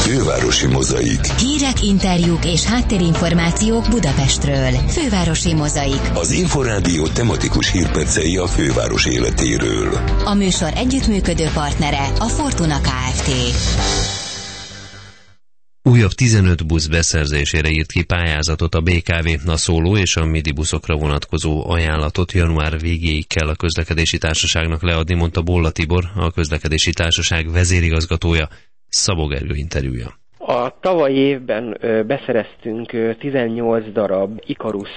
Fővárosi Mozaik. Hírek, interjúk és háttérinformációk Budapestről. Fővárosi Mozaik. Az Inforádió tematikus hírpercei a főváros életéről. A műsor együttműködő partnere a Fortuna Kft. Újabb 15 busz beszerzésére írt ki pályázatot a BKV, a szóló és a midi buszokra vonatkozó ajánlatot január végéig kell a közlekedési társaságnak leadni, mondta Bolla Tibor, a közlekedési társaság vezérigazgatója. Szabó Gergő interjúja. A tavalyi évben beszereztünk 18 darab Ikarus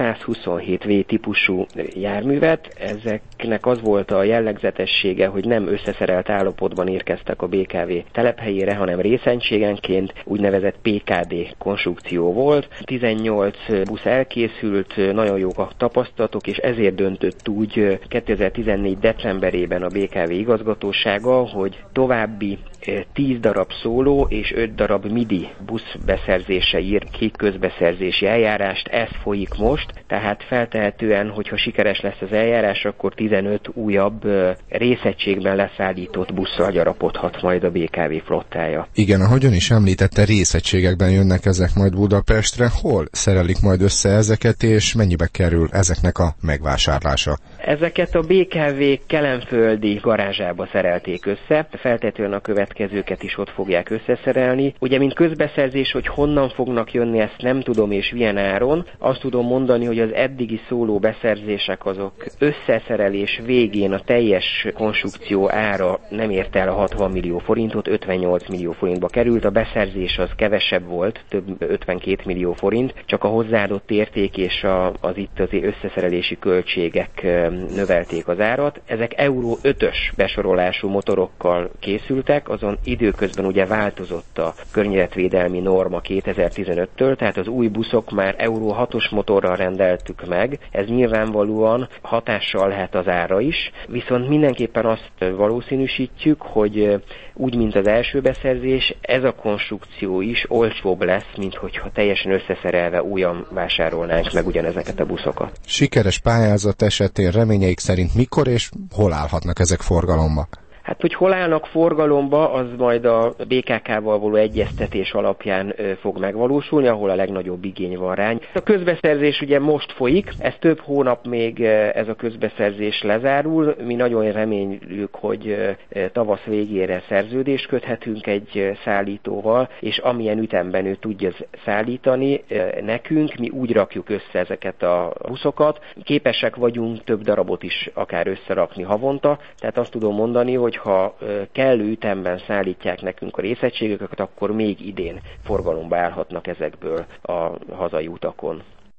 127 V típusú járművet. Ezeknek az volt a jellegzetessége, hogy nem összeszerelt állapotban érkeztek a BKV telephelyére, hanem részegységenként úgynevezett PKD konstrukció volt. 18 busz elkészült, nagyon jók a tapasztalatok, és ezért döntött úgy 2014. decemberében a BKV igazgatósága, hogy további 10 darab szóló és 5 darab midi busz beszerzése ír ki közbeszerzési eljárást. Ez folyik most, tehát feltehetően, hogyha sikeres lesz az eljárás, akkor 15 újabb részegységben leszállított busszal gyarapodhat majd a BKV flottája. Igen, ahogyan is említette, részegységekben jönnek ezek majd Budapestre. Hol szerelik majd össze ezeket, és mennyibe kerül ezeknek a megvásárlása? Ezeket a BKV kelenföldi garázsába szerelték össze, feltehetően a következőket is ott fogják összeszerelni. Ugye, mint közbeszerzés, hogy honnan fognak jönni, ezt nem tudom és milyen áron. Azt tudom mondani, hogy az eddigi szóló beszerzések azok összeszerelés végén a teljes konstrukció ára nem érte el a 60 millió forintot, 58 millió forintba került. A beszerzés az kevesebb volt, több 52 millió forint, csak a hozzáadott érték és az itt az összeszerelési költségek növelték az árat. Ezek Euro 5-ös besorolású motorokkal készültek, azon időközben ugye változott a környezetvédelmi norma 2015-től, tehát az új buszok már Euro 6-os motorral rendeltük meg, ez nyilvánvalóan hatással lehet az ára is, viszont mindenképpen azt valószínűsítjük, hogy úgy, mint az első beszerzés, ez a konstrukció is olcsóbb lesz, mint hogyha teljesen összeszerelve újan vásárolnánk meg ugyanezeket a buszokat. Sikeres pályázat esetén reményeik szerint mikor és hol állhatnak ezek forgalomba? Hát, hogy hol állnak forgalomba, az majd a BKK-val való egyeztetés alapján fog megvalósulni, ahol a legnagyobb igény van rá. A közbeszerzés ugye most folyik, ez több hónap még ez a közbeszerzés lezárul. Mi nagyon reméljük, hogy tavasz végére szerződést köthetünk egy szállítóval, és amilyen ütemben ő tudja szállítani nekünk, mi úgy rakjuk össze ezeket a buszokat. Képesek vagyunk több darabot is akár összerakni havonta, tehát azt tudom mondani, hogy ha kellő ütemben szállítják nekünk a részegységeket, akkor még idén forgalomba állhatnak ezekből a hazai utakon.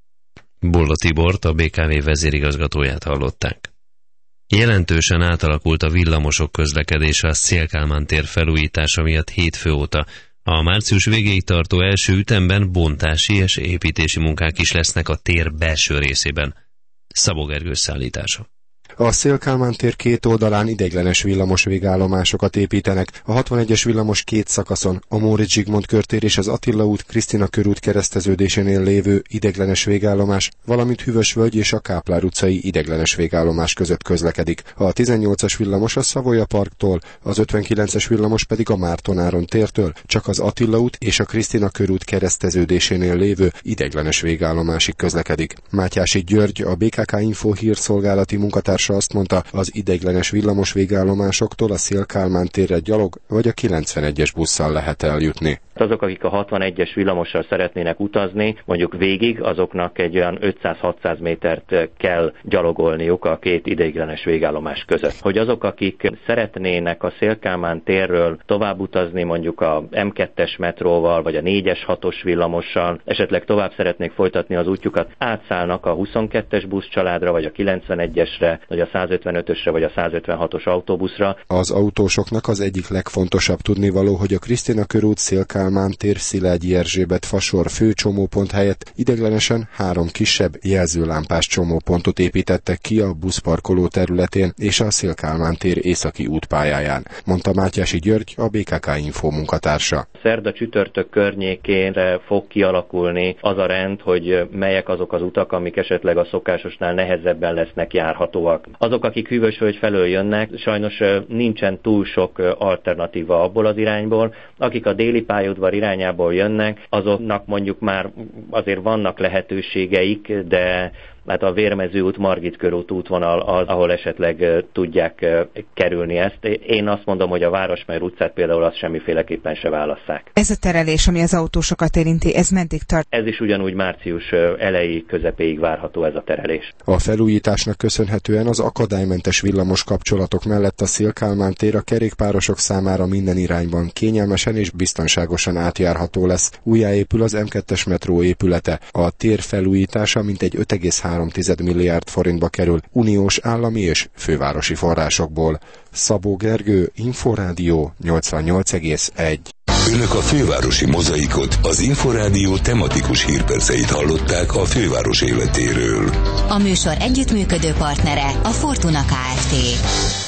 Bolla Tibort, a BKV vezérigazgatóját hallották. Jelentősen átalakult a villamosok közlekedése a Széll-Kálmán tér felújítása miatt hétfő óta. A március végéig tartó első ütemben bontási és építési munkák is lesznek a tér belső részében. Szabó Gergő szállítása. A Széll-Kálmán tér két oldalán ideiglenes villamos végállomásokat építenek. A 61-es villamos két szakaszon, a Móricz Zsigmond körtér és az Attila út Krisztina körút kereszteződésénél lévő ideiglenes végállomás, valamint Hűvösvölgy és a Káplár utcai ideiglenes végállomás között közlekedik. A 18-as villamos a Savoya Parktól, az 59-es villamos pedig a Márton Áron tértől, csak az Attila út és a Krisztina körút kereszteződésénél lévő ideiglenes végállomásig közlekedik. Mátyási György, a BKK Info hírszolgálati munkatársa azt mondta, az ideiglenes villamos végállomásoktól a Széll-Kálmán térre gyalog vagy a 91-es busszal lehet eljutni. Azok, akik a 61-es villamossal szeretnének utazni, mondjuk végig, azoknak egy olyan 500-600 métert kell gyalogolniuk a két ideiglenes végállomás között. Hogy azok, akik szeretnének a Széll-Kálmán térről tovább utazni, mondjuk a M2-es metróval, vagy a 4-es 6-os villamossal, esetleg tovább szeretnék folytatni az útjukat, átszállnak a 22-es buszcsaládra, vagy a 91-esre, vagy a 155-ösre, vagy a 156-os autóbuszra. Az autósoknak az egyik legfontosabb tudnivaló, hogy a Krisztina körút Széll-Kálmán tér Szilágyi Erzsébet fasor fő csomópont helyett ideiglenesen 3 kisebb jelzőlámpás csomópontot építettek ki a buszparkoló területén és a Széll-Kálmán tér északi útpályáján, mondta Mátyási György, a BKK Info munkatársa. Szerda csütörtök környékén fog kialakulni az a rend, hogy melyek azok az utak, amik esetleg a szokásosnál nehezebben lesznek járhatóak. Azok, akik Hűvösvölgy felől jönnek, sajnos nincsen túl sok alternatíva abból az irányból, akik a déli pályaudvar pályaudvar irányából jönnek, azoknak mondjuk már azért vannak lehetőségeik, de hát a Vérmező út, Margit körút útvonal az, ahol esetleg tudják kerülni ezt. Én azt mondom, hogy a Városmajor utcát például azt semmiféleképpen se válasszák. Ez a terelés, ami az autósokat érinti, ez meddig tart? Ez is ugyanúgy március elejé közepéig várható ez a terelés. A felújításnak köszönhetően az akadálymentes villamos kapcsolatok mellett a Széll-Kálmán tér a kerékpárosok számára minden irányban kényelmesen és biztonságosan átjárható lesz. Újjáépül az M2-es metró épülete. A tér felújítása mintegy 5,3 milliárd forintba kerül uniós, állami és fővárosi forrásokból. Szabó Gergő, Inforádió 88,1. Önök a fővárosi mozaikot, az Inforádió tematikus hírperceit hallották a főváros életéről. A műsor együttműködő partnere a Fortuna Kft.